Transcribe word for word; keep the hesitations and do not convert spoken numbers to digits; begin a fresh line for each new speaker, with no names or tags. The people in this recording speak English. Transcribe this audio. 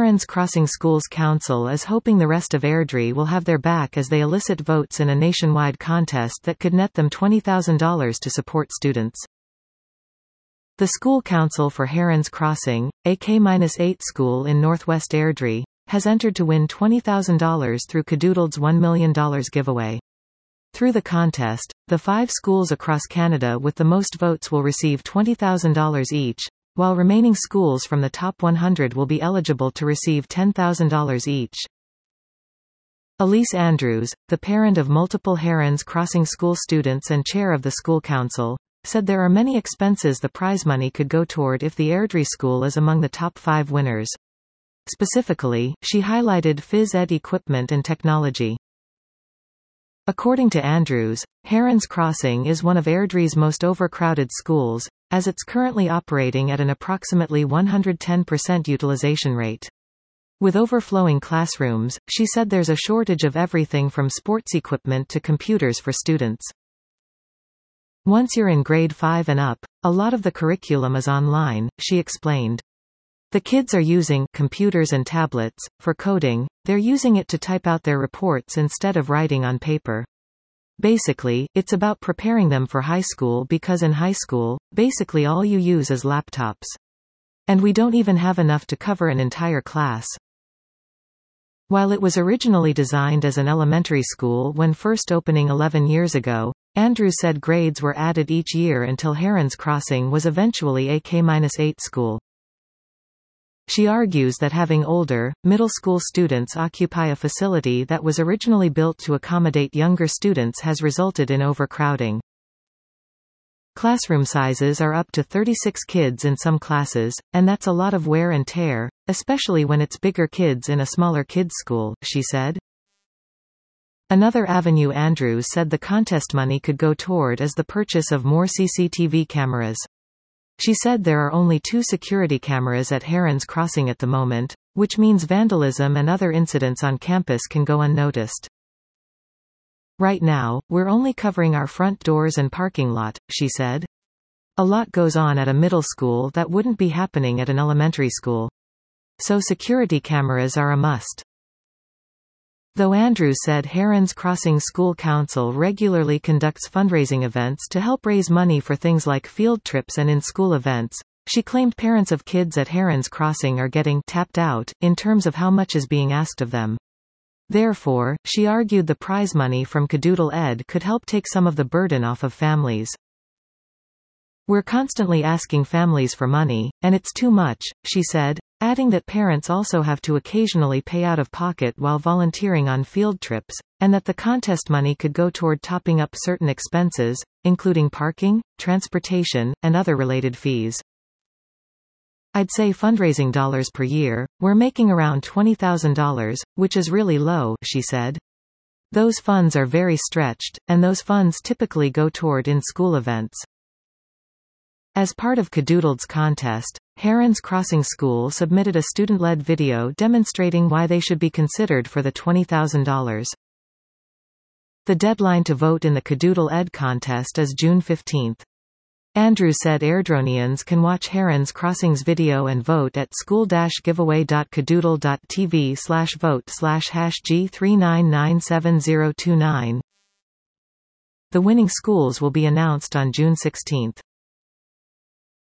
Herons Crossing Schools Council is hoping the rest of Airdrie will have their back as they elicit votes in a nationwide contest that could net them twenty thousand dollars to support students. The School Council for Herons Crossing, a K eight school in northwest Airdrie, has entered to win twenty thousand dollars through Cadoodled's one million dollars giveaway. Through the contest, the five schools across Canada with the most votes will receive twenty thousand dollars each, while remaining schools from the top one hundred will be eligible to receive ten thousand dollars each. Elise Andrews, the parent of multiple Herons Crossing school students and chair of the school council, said there are many expenses the prize money could go toward if the Airdrie school is among the top five winners. Specifically, she highlighted phys ed equipment and technology. According to Andrews, Herons Crossing is one of Airdrie's most overcrowded schools, as it's currently operating at an approximately one hundred ten percent utilization rate. With overflowing classrooms, she said there's a shortage of everything from sports equipment to computers for students. Once you're in grade five and up, a lot of the curriculum is online, she explained. The kids are using computers and tablets. For coding, they're using it to type out their reports instead of writing on paper. Basically, it's about preparing them for high school because in high school, basically all you use is laptops. And we don't even have enough to cover an entire class. While it was originally designed as an elementary school when first opening eleven years ago, Andrews said grades were added each year until Herons Crossing was eventually a K eight school. She argues that having older, middle school students occupy a facility that was originally built to accommodate younger students has resulted in overcrowding. Classroom sizes are up to thirty-six kids in some classes, and that's a lot of wear and tear, especially when it's bigger kids in a smaller kids' school, she said. Another avenue Andrews said the contest money could go toward is the purchase of more C C T V cameras. She said there are only two security cameras at Herons Crossing at the moment, which means vandalism and other incidents on campus can go unnoticed. Right now, we're only covering our front doors and parking lot, she said. A lot goes on at a middle school that wouldn't be happening at an elementary school. So security cameras are a must. Though Andrews said Herons Crossing School Council regularly conducts fundraising events to help raise money for things like field trips and in-school events, she claimed parents of kids at Herons Crossing are getting tapped out in terms of how much is being asked of them. Therefore, she argued the prize money from Cadoodle Ed could help take some of the burden off of families. We're constantly asking families for money, and it's too much, she said, adding that parents also have to occasionally pay out of pocket while volunteering on field trips, and that the contest money could go toward topping up certain expenses, including parking, transportation, and other related fees. I'd say fundraising dollars per year, we're making around twenty thousand dollars, which is really low, she said. Those funds are very stretched, and those funds typically go toward in-school events. As part of Cadoodled's contest, Herons Crossing School submitted a student-led video demonstrating why they should be considered for the twenty thousand dollars. The deadline to vote in the Cadoodle Ed contest is June fifteenth. Andrews said Airdronians can watch Herons Crossing's video and vote at school dash giveaway dot cadoodle dot t v slash vote slash hash G three nine nine seven zero two nine. The winning schools will be announced on June sixteenth.